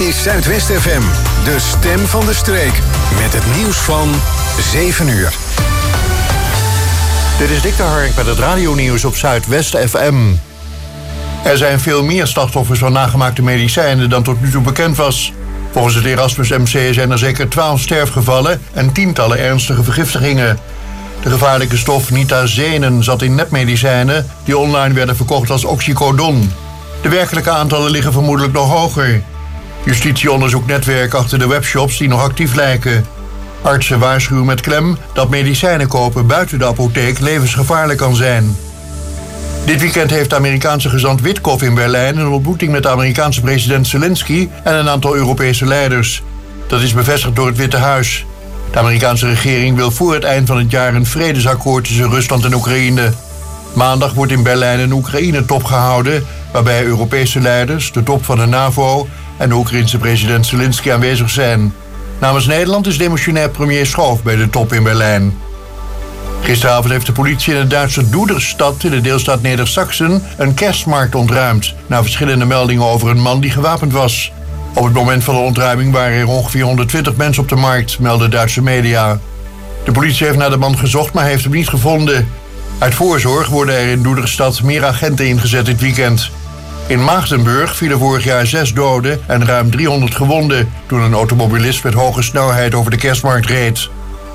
is Zuidwest FM, de stem van de streek. Met het nieuws van 7 uur. Dit is Dick de Hark met het radionieuws op Zuidwest FM. Er zijn veel meer slachtoffers van nagemaakte medicijnen dan tot nu toe bekend was. Volgens het Erasmus MC zijn er zeker 12 sterfgevallen en tientallen ernstige vergiftigingen. De gevaarlijke stof nitazenen zat in nepmedicijnen die online werden verkocht als oxycodon. De werkelijke aantallen liggen vermoedelijk nog hoger. Justitie onderzoekt netwerken achter de webshops die nog actief lijken. Artsen waarschuwen met klem dat medicijnen kopen buiten de apotheek levensgevaarlijk kan zijn. Dit weekend heeft de Amerikaanse gezant Witkoff in Berlijn een ontmoeting met de Amerikaanse president Zelensky en een aantal Europese leiders. Dat is bevestigd door het Witte Huis. De Amerikaanse regering wil voor het eind van het jaar een vredesakkoord tussen Rusland en Oekraïne. Maandag wordt in Berlijn een Oekraïne-top gehouden, waarbij Europese leiders, de top van de NAVO en de Oekraïense president Zelensky aanwezig zijn. Namens Nederland is demissionair premier Schoof bij de top in Berlijn. Gisteravond heeft de politie in de Duitse Duderstad in de deelstaat Neder-Saxen een kerstmarkt ontruimd, na verschillende meldingen over een man die gewapend was. Op het moment van de ontruiming waren er ongeveer 120 mensen op de markt, melden Duitse media. De politie heeft naar de man gezocht, maar heeft hem niet gevonden. Uit voorzorg worden er in Duderstad meer agenten ingezet dit weekend. In Maagdenburg vielen vorig jaar 6 doden en ruim 300 gewonden toen een automobilist met hoge snelheid over de kerstmarkt reed.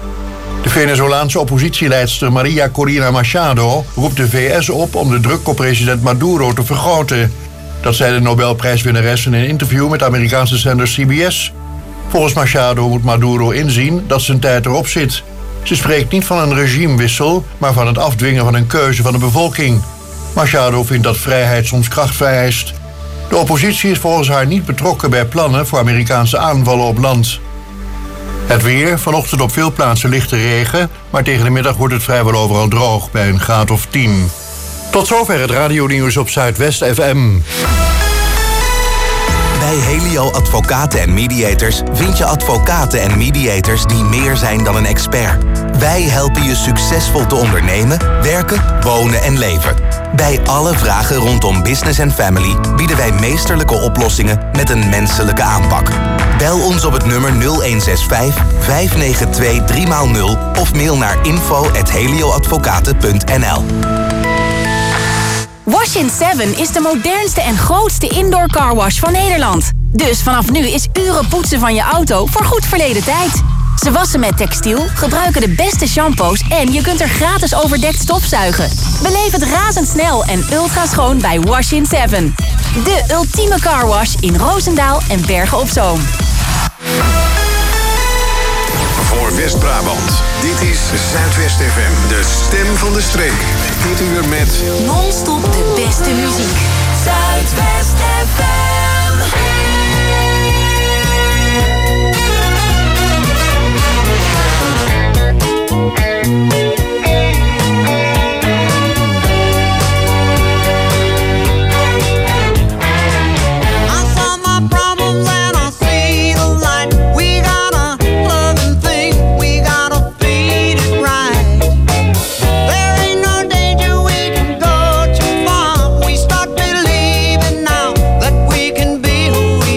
De Venezolaanse oppositieleidster Maria Corina Machado roept de VS op om de druk op president Maduro te vergroten. Dat zei de Nobelprijswinnares in een interview met de Amerikaanse zender CBS. Volgens Machado moet Maduro inzien dat zijn tijd erop zit. Ze spreekt niet van een regimewissel, maar van het afdwingen van een keuze van de bevolking. Machado vindt dat vrijheid soms kracht vereist. De oppositie is volgens haar niet betrokken bij plannen voor Amerikaanse aanvallen op land. Het weer, vanochtend op veel plaatsen lichte regen, maar tegen de middag wordt het vrijwel overal droog bij een graad of 10. Tot zover het radionieuws op Zuidwest FM. Bij Helio Advocaten en Mediators vind je advocaten en mediators die meer zijn dan een expert. Wij helpen je succesvol te ondernemen, werken, wonen en leven. Bij alle vragen rondom business en family bieden wij meesterlijke oplossingen met een menselijke aanpak. Bel ons op het nummer 0165 592 3x0 of mail naar info@helioadvocaten.nl. Wash-in 7 is de modernste en grootste indoor carwash van Nederland. Dus vanaf nu is uren poetsen van je auto voor goed verleden tijd. Ze wassen met textiel, gebruiken de beste shampoos en je kunt er gratis overdekt stofzuigen. Beleef het razendsnel en ultra schoon bij Wash-in 7. De ultieme carwash in Roosendaal en Bergen op Zoom. Voor West-Brabant, dit is Zuidwest FM, de stem van de streek. Dit uur met Non-stop de beste muziek. Zuidwest FM. We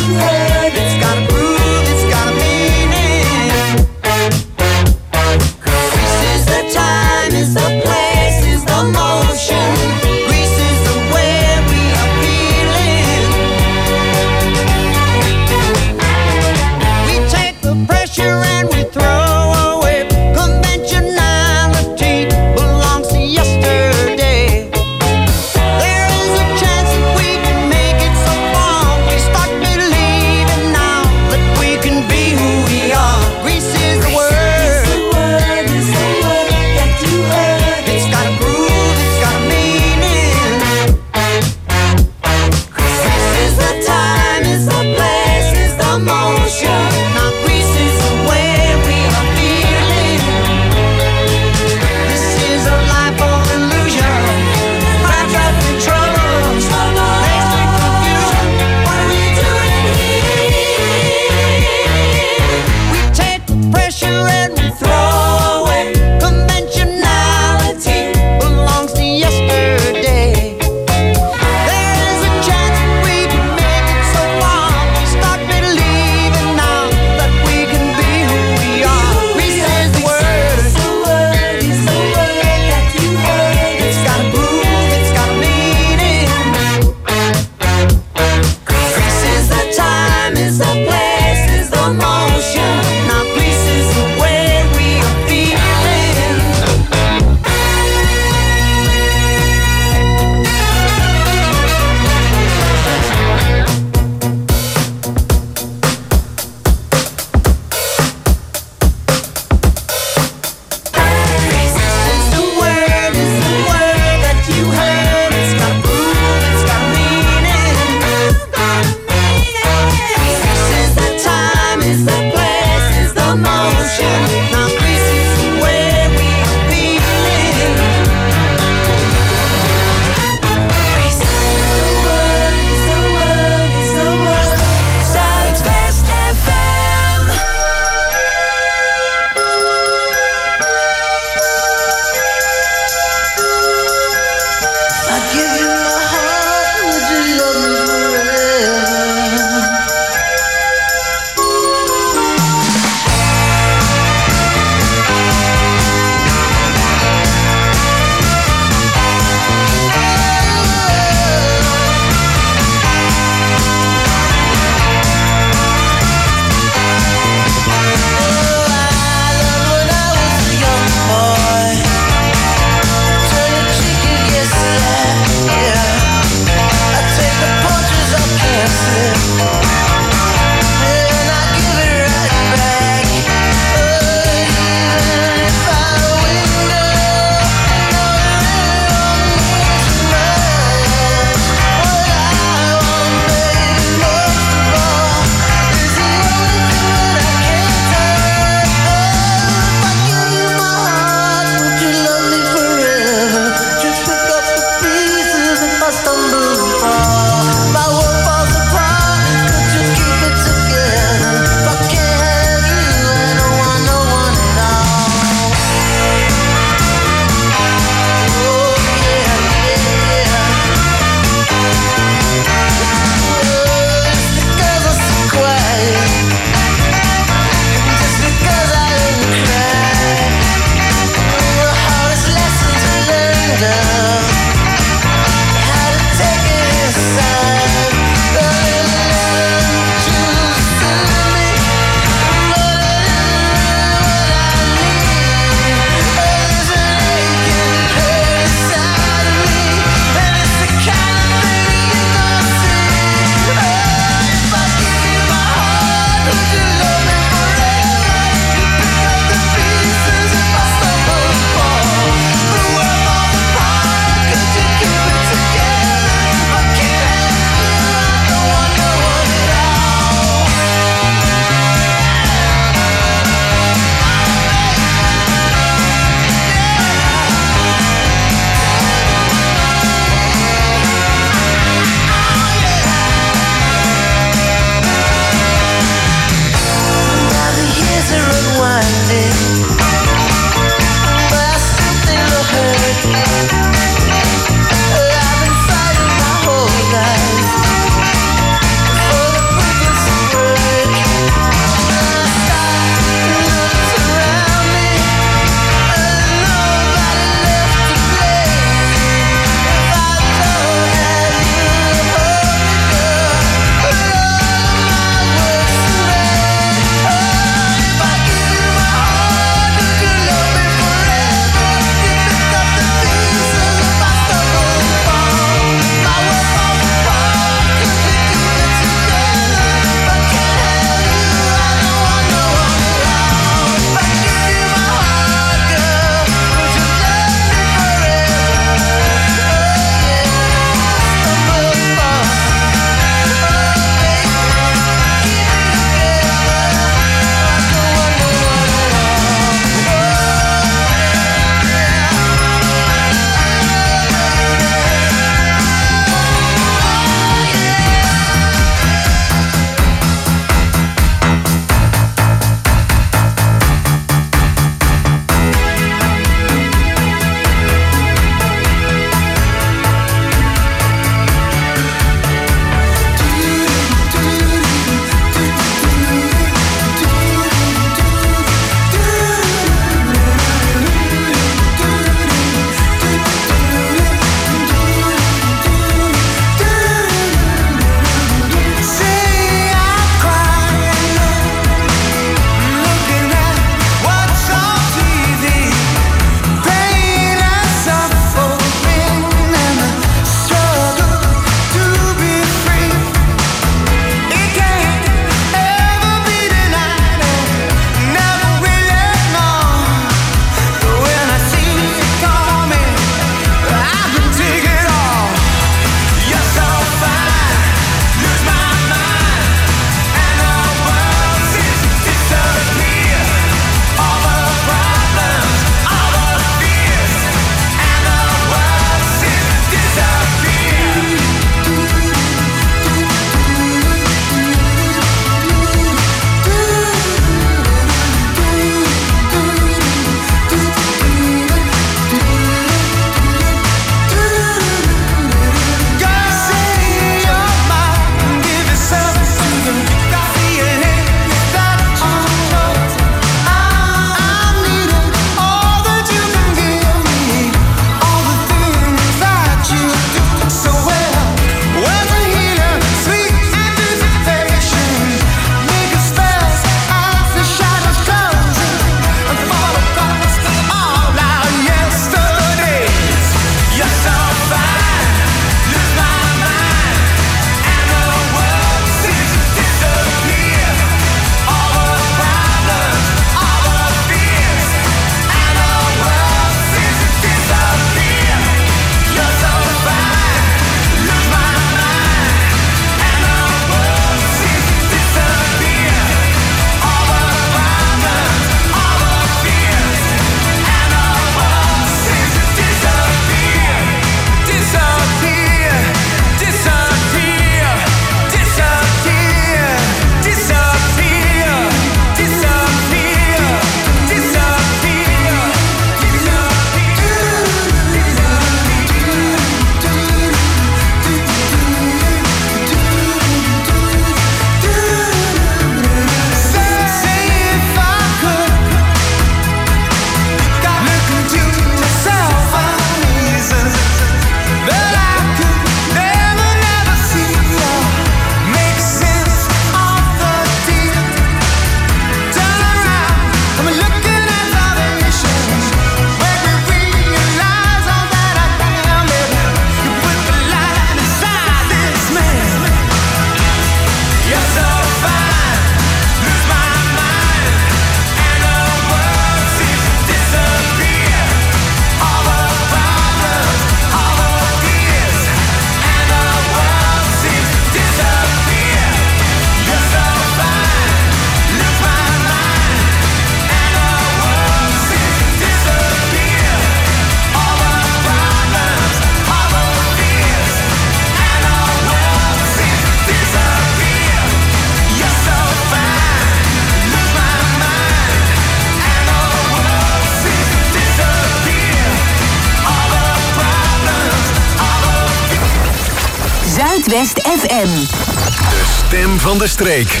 Zuidwest FM. De stem van de streek.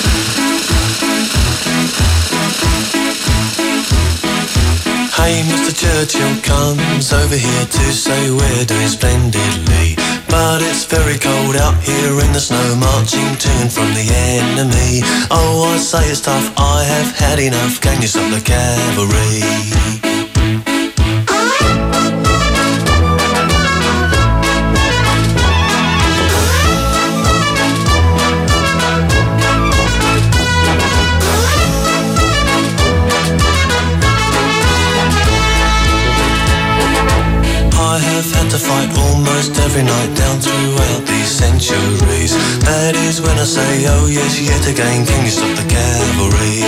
Hey, Mr. Churchill comes over here to say we're doing splendidly. But it's very cold out here in the snow, marching to and from the enemy. Oh, I say it's tough, I have had enough. Can you stop the cavalry? I have had to fight almost every night down throughout these centuries. That is when I say, oh yes, yet again, can you stop the cavalry?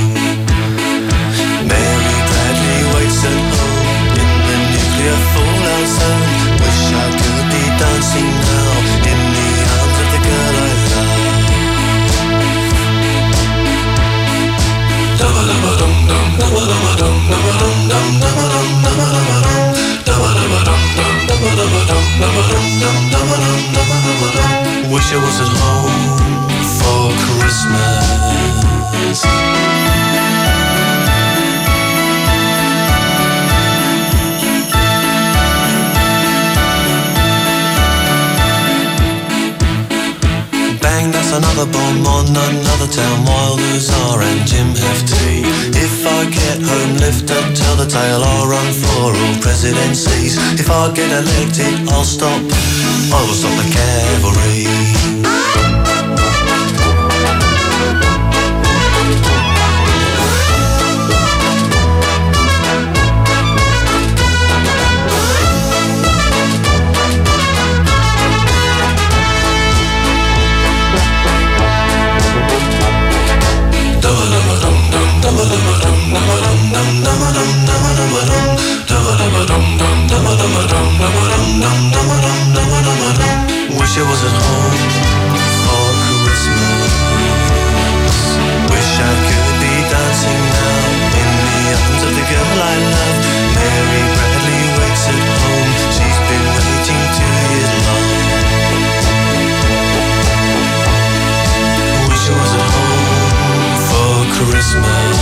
Mary Bradley waits at home in the nuclear fallout zone. Wish I could be dancing now in the arms of the girl I love. Wish I was at home for Christmas. Bang, that's another bomb on another town. Wilders R and Jim have tea. If I get home, lift up, tell the tale. I'll run for all presidencies. If I get elected, I'll stop. I will stop the cavalry. Wish I was at home for Christmas. Wish I could be dancing now in the arms of the girl I love. Mary Bradley waits at home. She's been waiting 2 years long. Wish I was at home for Christmas.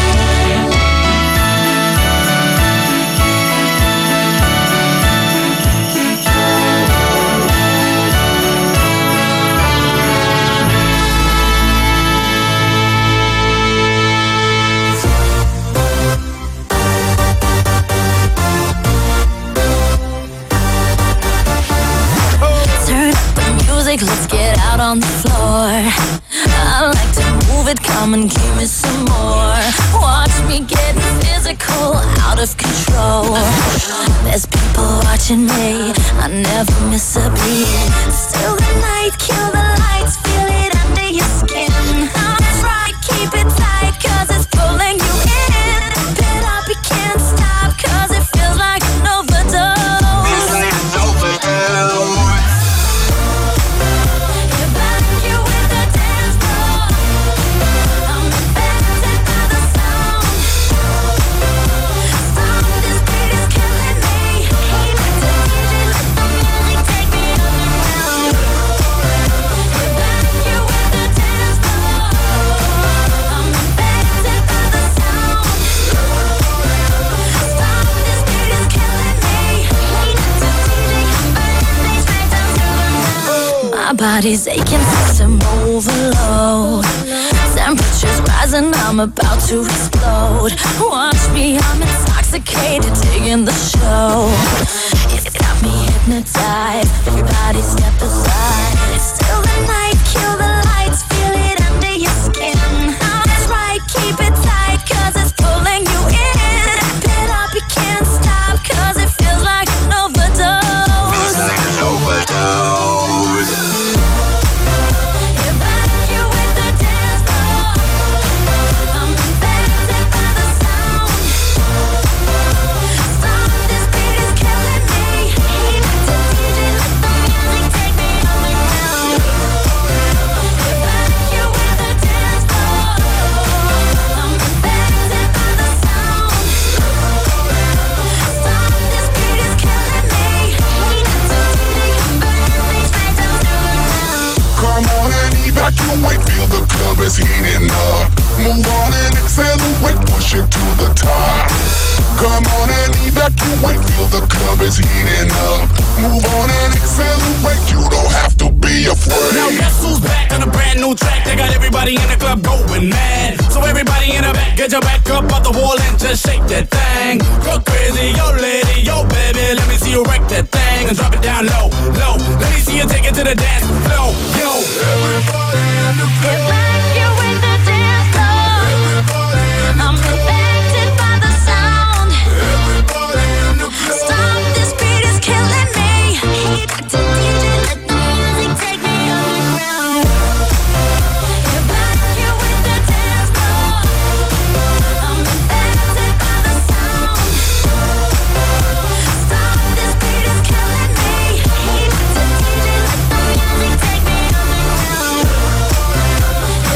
Let's get out on the floor. I like to move it, come and give me some more. Watch me getting physical, out of control. There's people watching me, I never miss a beat. Still the night, kill the lights, feel it under your skin. That's right, keep it tight, cause it's pulling you in. Pit up, you can't stop, cause it feels like an overdose. Feels like an overdose. My body's aching, system overload. Temperature's rising, I'm about to explode. Watch me, I'm intoxicated, digging the show. It's got me hypnotized, everybody step aside. It's still the night, kill the lights, feel it under your skin. That's right, keep it tight, cause it's pulling you in. Pit up, you can't stop, cause it feels like an overdose. Feels like an overdose. like you ain't feel the club is heating up. Move on and accelerate, push it to the top. Come on and evacuate, feel the club is heating up. Move on and accelerate, you don't have to be afraid. Now guess who's back on a brand new track? They got everybody in the club going mad. So everybody in the back, get your back up off the wall and just shake that thing. Go crazy, yo lady, yo baby, let me see you wreck that thing and drop it down low, low. Let me see you take it to the dance floor, yo. Everybody in the club. Get back here with the dance floor. Everybody in the club. I'm affected by the sound. Everybody in the club. Stop, this beat is killing me. Hey, Dr. DJ, let the music take me underground. Get back here with the dance floor. I'm affected by the sound. Stop, this beat is killing me. Hey, Dr. DJ, let the music take me underground.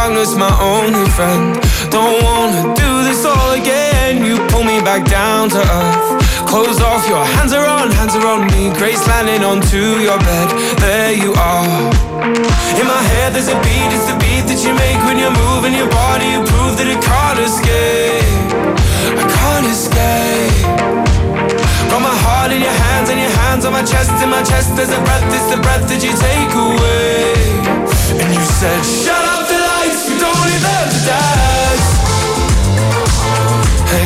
darkness my only friend. Don't wanna do this all again. You pull me back down to earth. Close off, your hands are on me. Grace landing onto your bed. There you are. In my head there's a beat, it's the beat that you make when you're moving your body. You prove that it can't escape. I can't escape. Got my heart in your hands and your hands on my chest. In my chest there's a breath, it's the breath that you take away. And you said, shut up the lights, we don't need them to dance. Hey.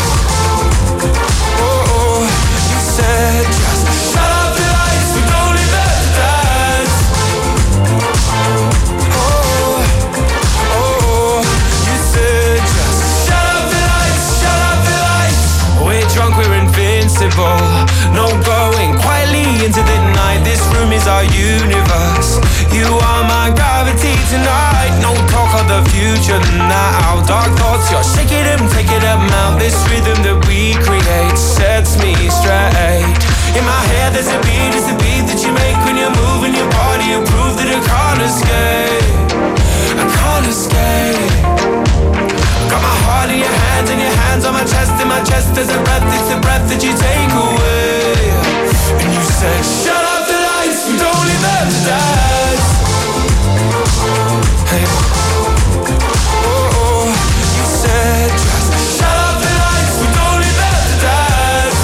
Oh, you said, just shut up the lights, we don't need them to dance. Oh, you said, just shut up the lights, shut up the lights. We're drunk, we're invincible. No going quietly into the night. This room is our universe. You are my gravity tonight. No talk of the future now. Dark thoughts, you're shaking them, taking them out. This rhythm that we create sets me straight. In my head there's a beat, it's the beat that you make when you're moving your body. You prove that I can't escape. I can't escape. Got my heart in your hands and your hands on my chest. In my chest there's a breath, it's the breath that you take away. And you said, shut up the lights, we don't need them to dance. Hey. Oh, you said, just shut up the lights, we don't need them to dance.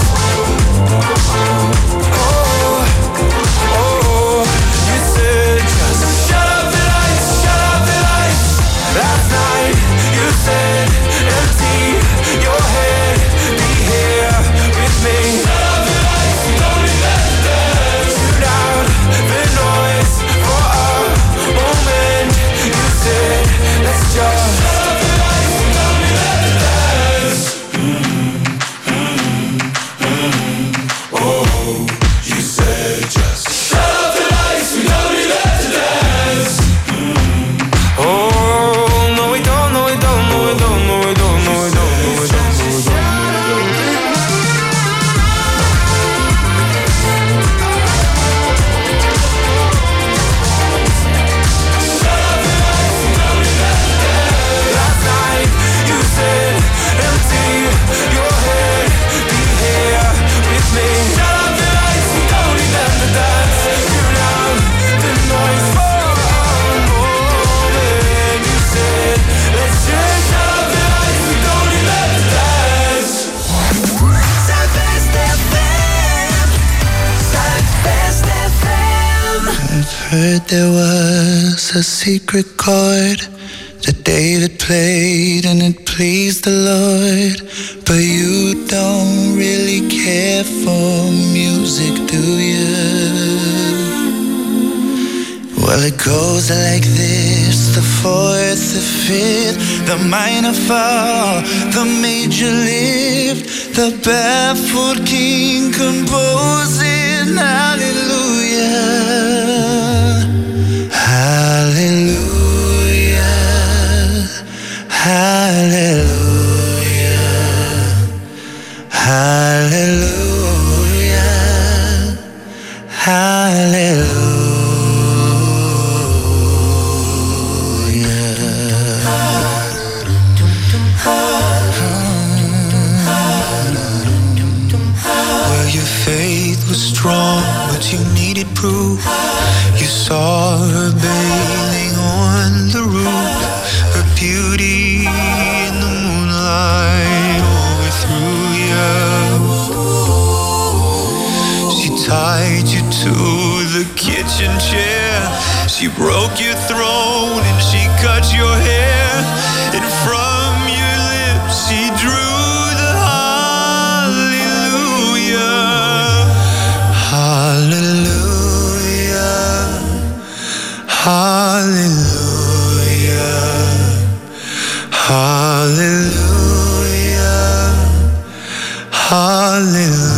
Oh, you said, just shut up the lights, shut up the lights. Last night you said, empty your head, be here with me. Shut up the lights, we don't need them to dance. Tune out the noise for a moment. You said, let's just shut up the lights, we don't need them to dance. Oh, you said just shut up the lights, we don't need them to dance. Oh, no we don't, no we don't, no we don't, no we don't, no we don't, no we don't, no we don't. Last night you said, empty your head, be here with me. Shut up the lights, we don't need them to dance. Tune out the noise for a moment. You said, let's just shut up the lights, we don't need them to dance. Zuidwest FM. Zuidwest FM. I've heard there was a secret chord that David played and it pleased the Lord. But you don't really care for music, do you? Well, it goes like this: the fourth, the fifth, the minor fall, the major lift, the barefoot king composing hallelujah, hallelujah, hallelujah, hallelujah, hallelujah. Well, your faith was strong, but you needed proof. You saw her bathing on the roof, her beauty in the moonlight overthrew you. She tied you to the kitchen chair, she broke your throne and she cut your hair, and from your lips she drew the hallelujah, hallelujah, hallelujah, hallelujah, hallelujah.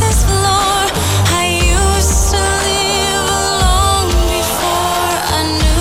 I knew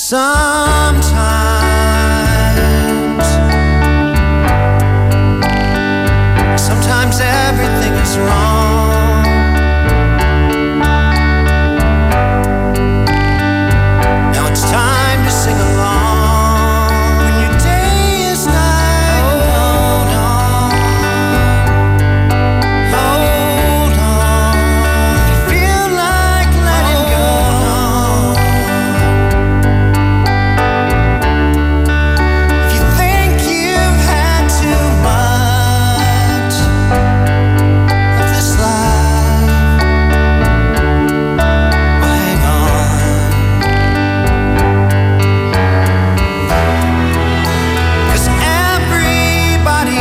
Sometimes everything is wrong. Now it's time to sing along. When your day is night, hold on, hold on. If you feel like letting go, if you think you've had too much of this life, well, hang on. 'Cause everybody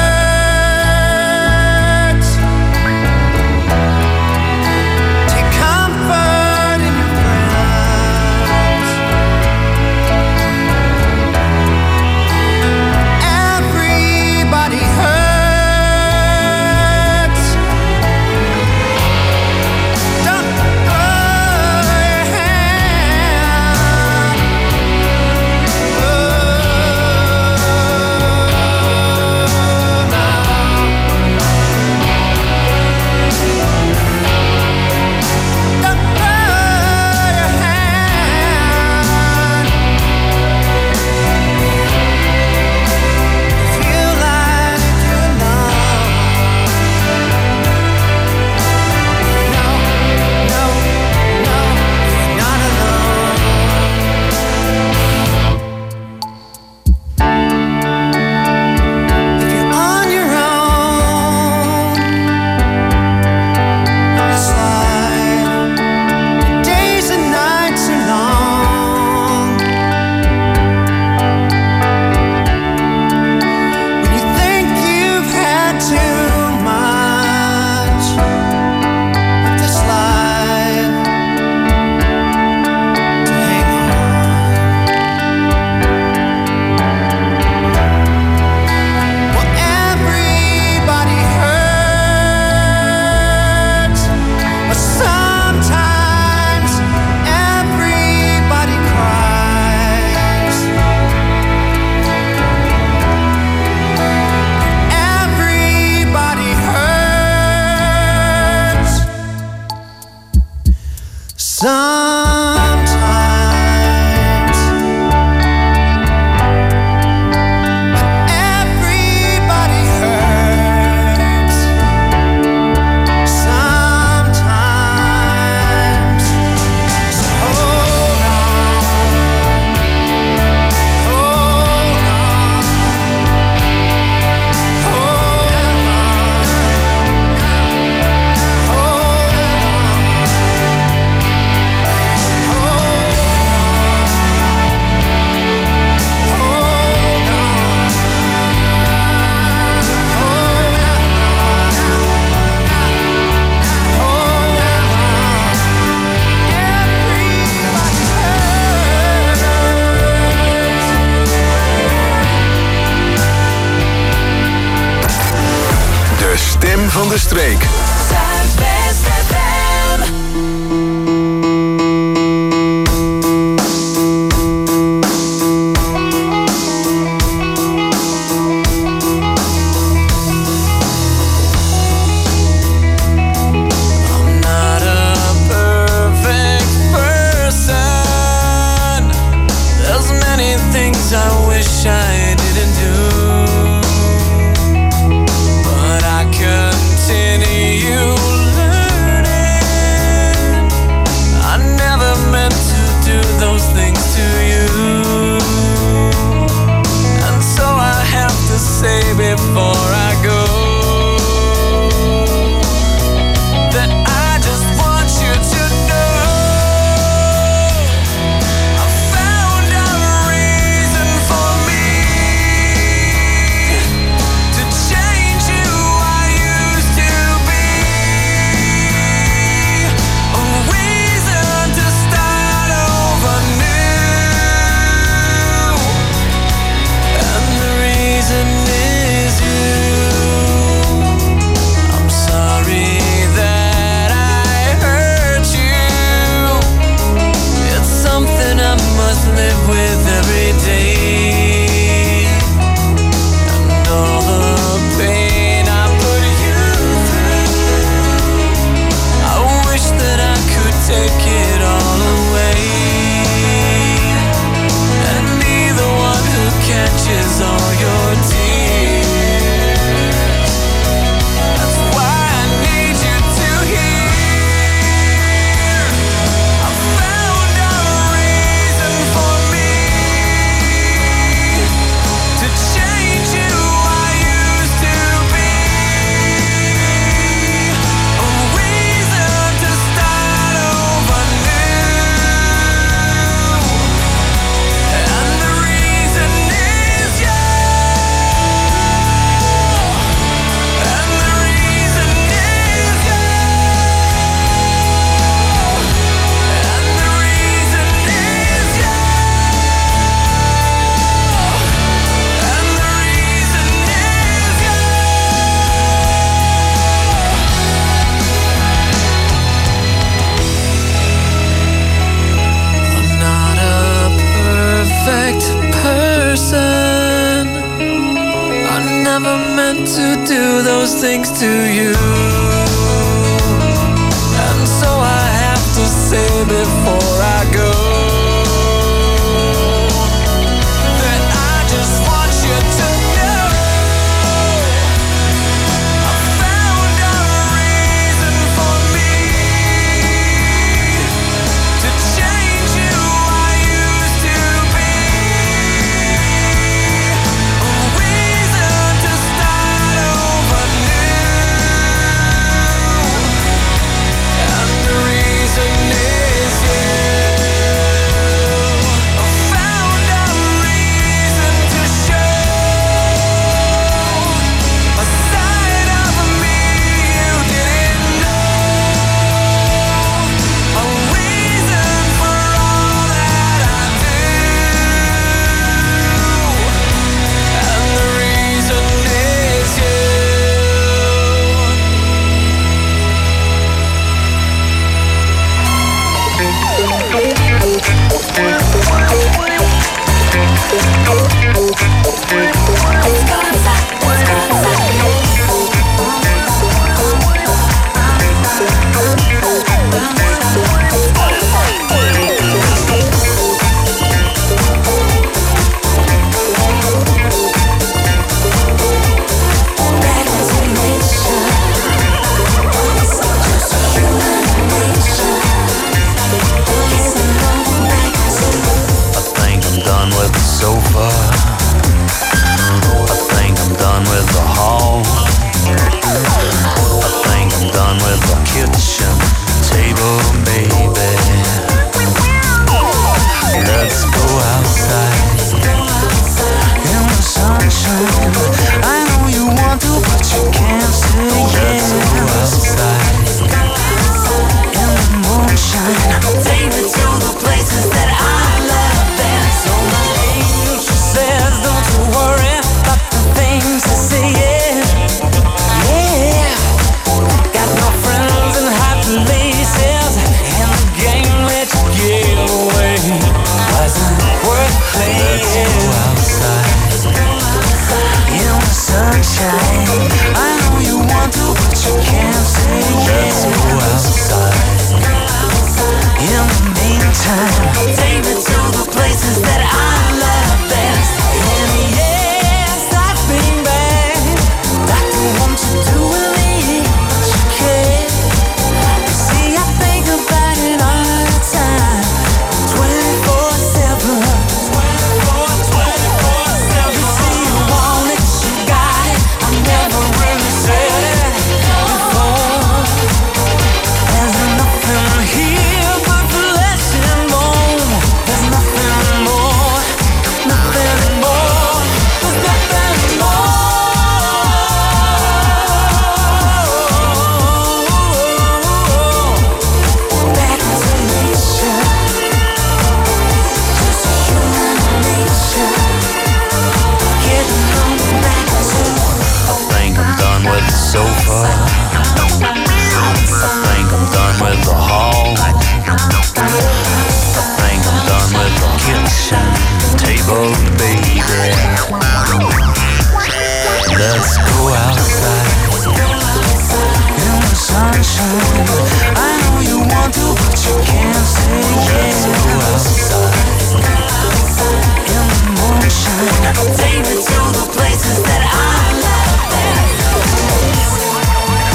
hurts. Take comfort in your friends. Everybody hurts. Don't throw your hand. Don't throw your hand. Feel like you're alone. No, no, no, you're not alone. If you're on your own on this life, the days and nights are long. When you think you've had too much of this life, to hang on. Well, everybody hurts, but sometimes everybody cries. Everybody hurts sometimes. Everybody hurts sometimes. So hold on, hold on, hold De stem van de streek. Zuidwest FM. I'm not a perfect person. There's many things I wish I didn't do, but I continue learning. I never meant to do those things to you, and so I have to say before I go that I just want you to know I found a reason for me never meant to do those things to you. And so I have to say before I go that I just want you to know I found a reason for me to change who I used to be. A reason to start over new. And the reason is you. I found a reason to show a side of me you didn't know. A reason for all that I do. And the reason is you. I think I'm done with the sofa. I think I'm done with the hall. I think I'm done with the kitchen table, baby. Let's go outside in the sunshine. I know you want to, but you can't say yes. Let's go outside in the moonshine. Take me to the places that I love best. So my angel, she says, don't you worry about the things they say, yeah. Yeah. Got no friends in high places, and the game let you get away. Wasn't worth playing. Let's go outside in the sunshine. I know you want to, but you can't say yes. Let's go outside. In the meantime, take me to the places that I love best. And yes, I've been bad. Doctor, won't you do with me what you can? You see, I think about it all the time, 24/7. You see, you want it, you got it. I never really said it before. There's nothing here but flesh and bone. There's nothing more, nothing more. There's nothing more. Back to nature, just human nature. Getting on back to. I think I'm done with the sofa. I think I'm done with the hall. I think I'm done with the kitchen table, baby. Let's go outside in the sunshine. I know you want to, but you can't say yes. Let's go outside in the moonshine. Take me to the places that I love best.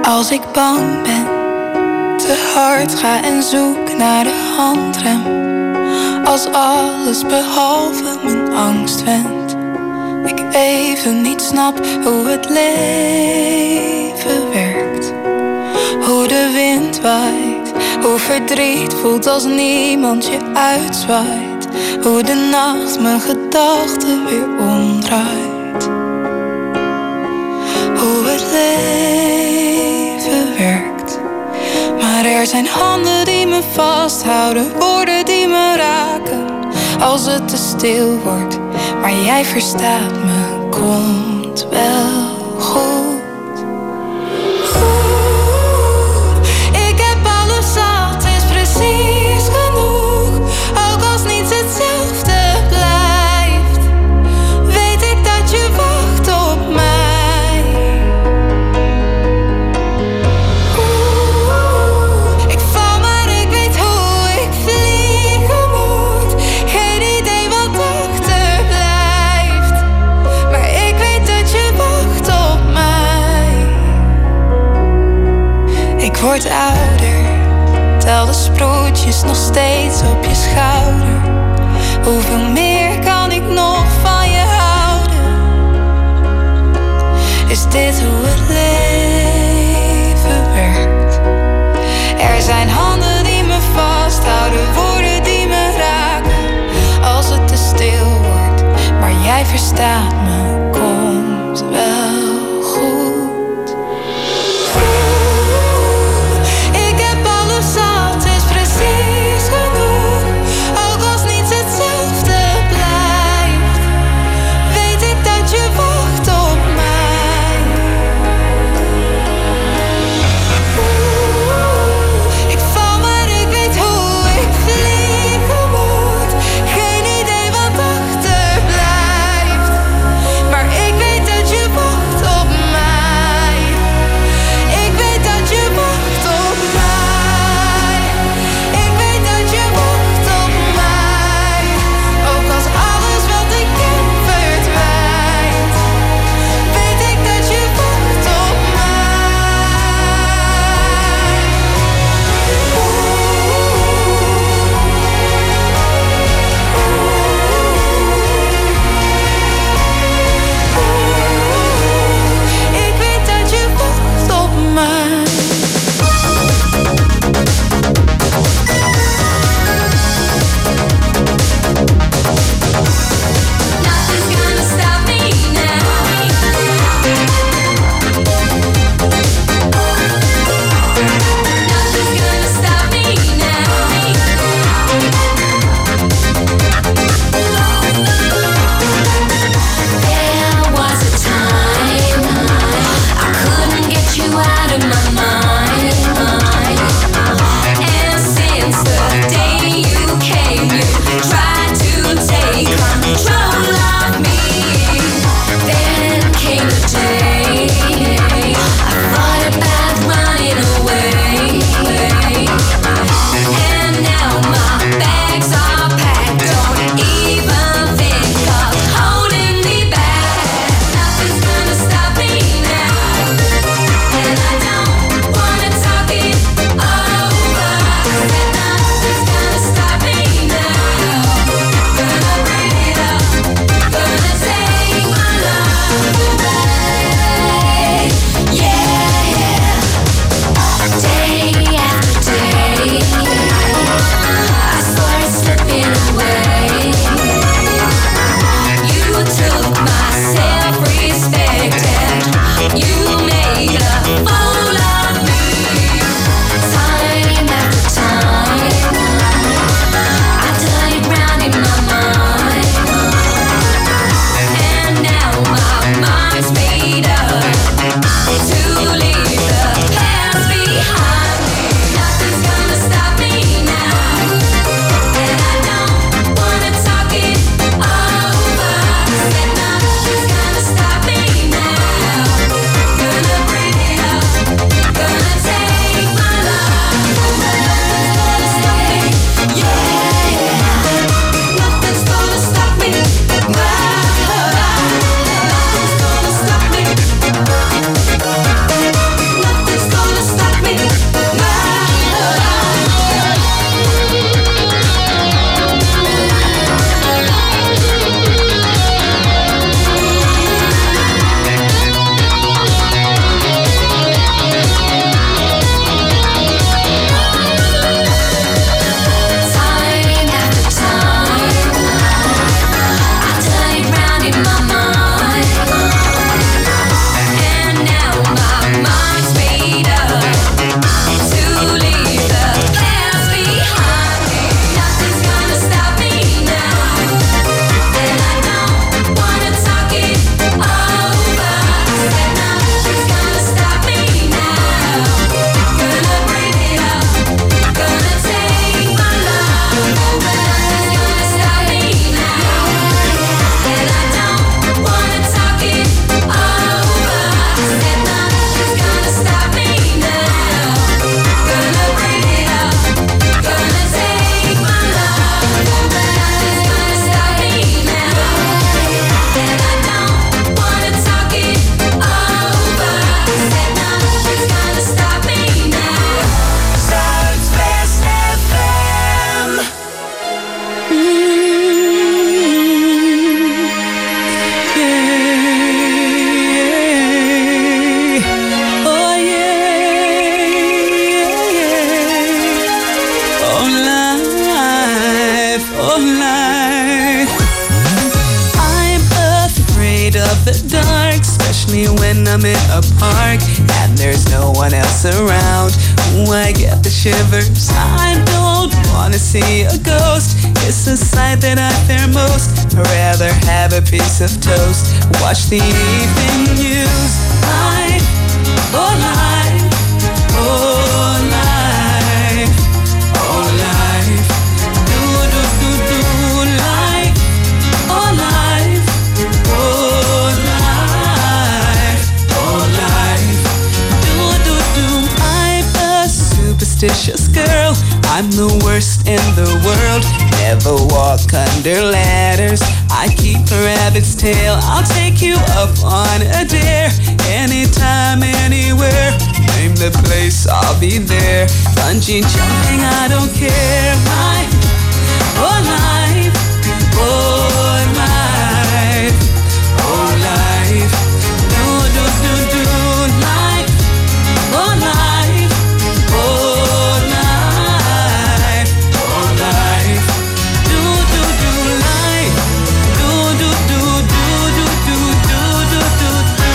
Als ik bang ben, te hard ga en zoek naar de handrem. Als alles behalve mijn angst wendt. Ik even niet snap hoe het leven werkt. Hoe de wind waait, hoe verdriet voelt als niemand je uitzwaait. Hoe de nacht mijn gedachten weer omdraait. Hoe het leven werkt. Maar er zijn handen die me vasthouden, woorden die me raken. Als het te stil wordt, maar jij verstaat me, komt wel goed. Ik heb alles zat, is precies genoeg. Ook als niets hetzelfde blijft, weet ik dat je wacht op mij. Ik val maar ik weet hoe ik vliegen moet. Geen idee wat achterblijft, maar ik weet dat je wacht op mij. Ik word ouder, tel de sproetjes nog steeds op je schouder. Hoeveel meer kan ik nog van je houden? Is dit hoe het leven werkt? Er zijn handen die me vasthouden, woorden die me raken. Als het te stil wordt, maar jij verstaat me, komt wel goed. Ik heb alles zat, is precies genoeg. Ook als niets hetzelfde blijft, weet ik dat je wacht op mij. I'm in a park and there's no one else around. Ooh, I get the shivers. I don't wanna see a ghost. It's the sight that I fear most. I'd rather have a piece of toast. Watch the evening news. Life, oh life, oh life, oh life. Do do do do life, oh life, oh life, oh life. Do do do. I'm a superstitious girl. I'm the worst in the world. Never walk under ladders. I keep a rabbit's tail. I'll take you up on a dare. Anytime, anywhere. Name the place, I'll be there. Bungee jumping, I don't care. Life, oh life, oh life, oh life. Do do do do life, oh life, oh life, oh life. Do do do life, do do do do do do do do do.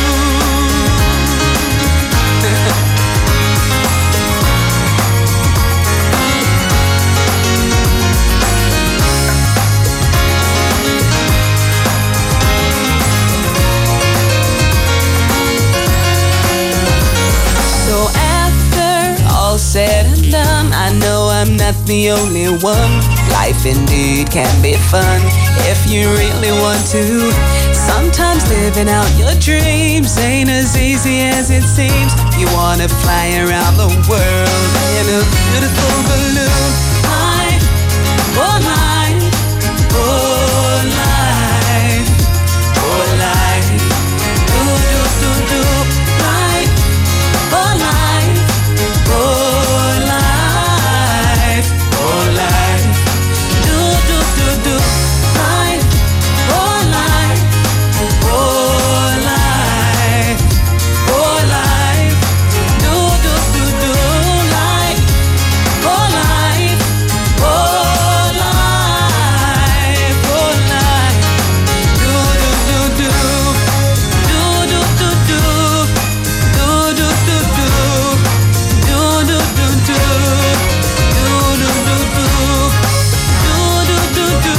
So after all said and done, I know I'm not the only one. Life indeed can be fun if you really want to. Sometimes living out your dreams ain't as easy as it seems. You wanna fly around the world in a beautiful balloon. Life, oh life, oh life, oh life. Do do do do life, oh life, oh life, oh life. Do do do do life, oh life, oh life, oh life. Do do do do life, oh life, oh life, oh life. Do do do do, do do do do, do do do do, do do do do, do do do do, do do do do.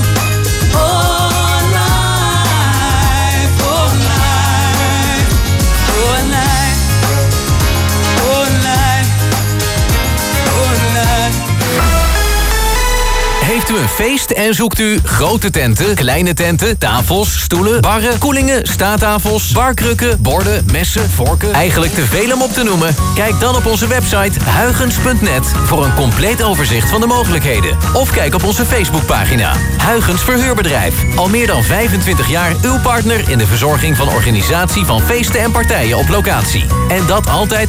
Oh life, oh life, oh life, oh life, oh life. Heeft u een feest en zoekt u grote tenten, kleine tenten, tafels, stoelen, barren, koelingen, staattafels, barkrukken, borden, messen, vorken? Eigenlijk te veel om op te noemen? Kijk dan op onze website huygens.net voor een compleet overzicht van de mogelijkheden. Of kijk op onze Facebookpagina. Huygens Verhuurbedrijf. Al meer dan 25 jaar uw partner in de verzorging van organisatie van feesten en partijen op locatie. En dat altijd